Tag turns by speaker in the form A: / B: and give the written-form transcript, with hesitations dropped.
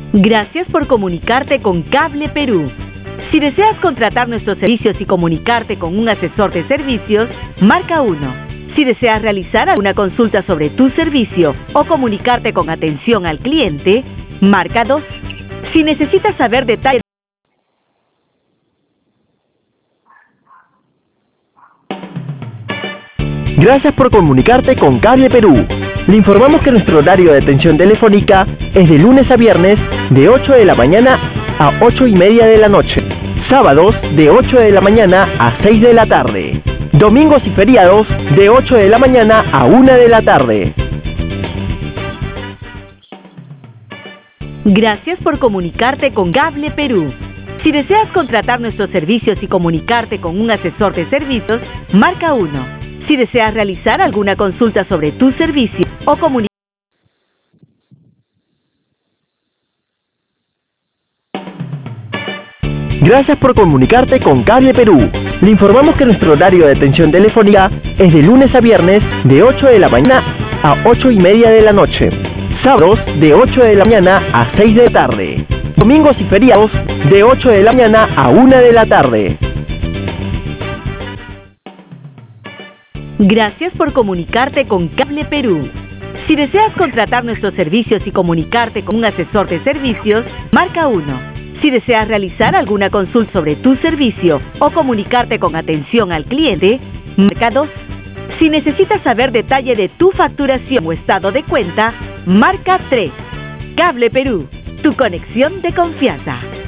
A: Gracias por comunicarte con Cable Perú. Si deseas contratar nuestros servicios y comunicarte con un asesor de servicios, marca 1. Si deseas realizar alguna consulta sobre tu servicio o comunicarte con atención al cliente, marca 2. Si necesitas saber detalles.
B: Gracias por comunicarte con Cable Perú. Le informamos que nuestro horario de atención telefónica es de lunes a viernes de 8 de la mañana a 8:30 de la noche. Sábados de 8 de la mañana a 6 de la tarde. Domingos y feriados de 8 de la mañana a 1 de la tarde.
A: Gracias por comunicarte con Cable Perú. Si deseas contratar nuestros servicios y comunicarte con un asesor de servicios, marca 1. Si deseas realizar alguna consulta sobre tu servicio o comunicar.
B: Gracias por comunicarte con Cable Perú. Le informamos que nuestro horario de atención telefónica es de lunes a viernes de 8 de la mañana a 8:30 de la noche. Sábados de 8 de la mañana a 6 de la tarde. Domingos y feriados de 8 de la mañana a 1 de la tarde.
A: Gracias por comunicarte con Cable Perú. Si deseas contratar nuestros servicios y comunicarte con un asesor de servicios, marca 1. Si deseas realizar alguna consulta sobre tu servicio o comunicarte con atención al cliente, marca 2. Si necesitas saber detalle de tu facturación o estado de cuenta, marca 3. Cable Perú, tu conexión de confianza.